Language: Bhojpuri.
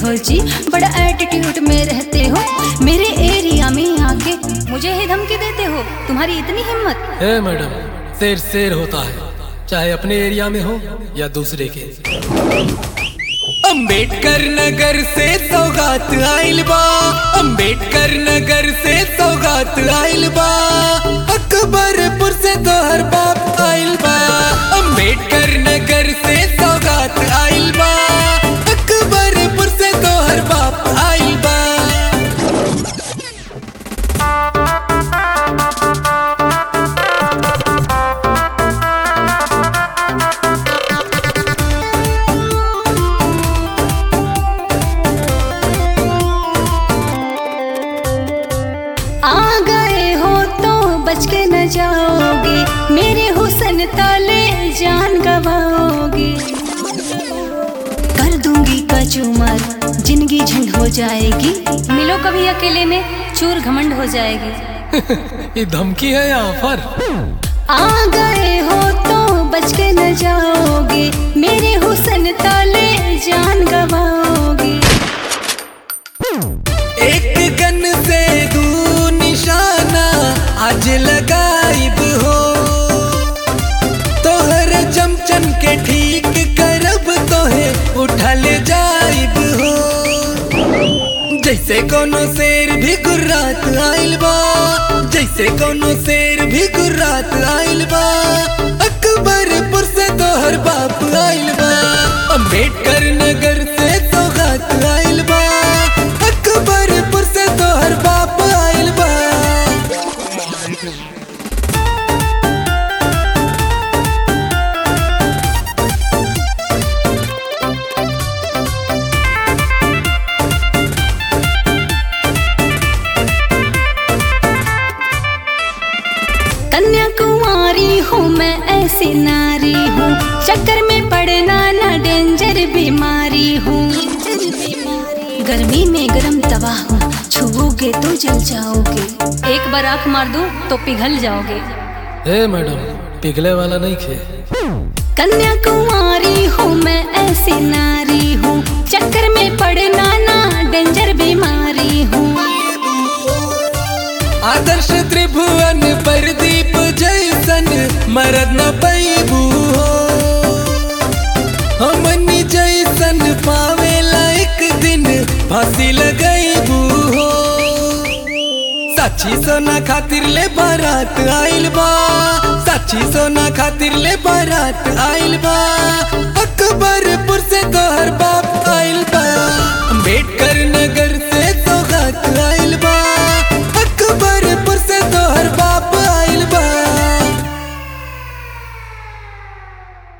हो जी, बड़ा एटीट्यूड में रहते हो। मेरे एरिया में आके मुझे ही धमकी देते हो, तुम्हारी इतनी हिम्मत? मैडम, शेर शेर होता है, चाहे अपने एरिया में हो या दूसरे के। अंबेडकर नगर से सौगात आइल बा, अंबेडकर नगर से सौगात आइल बा, अकबरपुर से तोहर बाप आइल बा। अंबेडकर नगर से सौगात आइल बा, अकबरपुर से तोहर बाप आइल बा। आ गए हो तो बच के न जाओगे, मेरे हुस्न ताले जान गवाओगे। कर दूंगी कचूमर, जिंदगी झंड हो जाएगी। मिलो कभी अकेले में, चूर घमंड हो जाएगी। ये धमकी है या ऑफर? आ गए हो तो बच के न जाओगे, मेरे हुस्न ताले जान गवाओगे। एक गन से दू निशाना आज लगाइब हो, तोहर चमचन के ठीक करब तोहे उठल जाइब हो। जैसे कोनो शेर भी गुर्रात आइल बा, जैसे कोनो शेर भी गुर्रात आइल बा, अकबरपुर से तोहर बाप आइल बा। अंबेडकर नगर से सौगात आइल बा, अकबरपुर से तोहर बाप आइल बा। कन्याकुमारी हूँ मैं, ऐसी नारी हूँ, चक्कर में पड़ना ना डेंजर बीमारी हूँ। गर्मी में गरम तवा हूँ, छुओगे तो जल जाओगे। एक बार आँख मार दूँ तो पिघल जाओगे। मैडम, पिघले वाला नहीं खे। कन्याकुमारी हूँ मैं, ऐसी नारी हूँ, चक्कर में पड़ना ना डेंजर बीमारी हूँ। आदर्श त्रिभुवन प्रदीप जैसन मरद न पैबू हो, हमनी जैसन पावेला एक दिन फांसी लगैबू हो। साक्षी सोना खातिर ले बारात आइल बा, साक्षी सोना खातिर ले बारात आइल बा, अकबरपुर से तोहर बाप आइल बा। अंबेडकर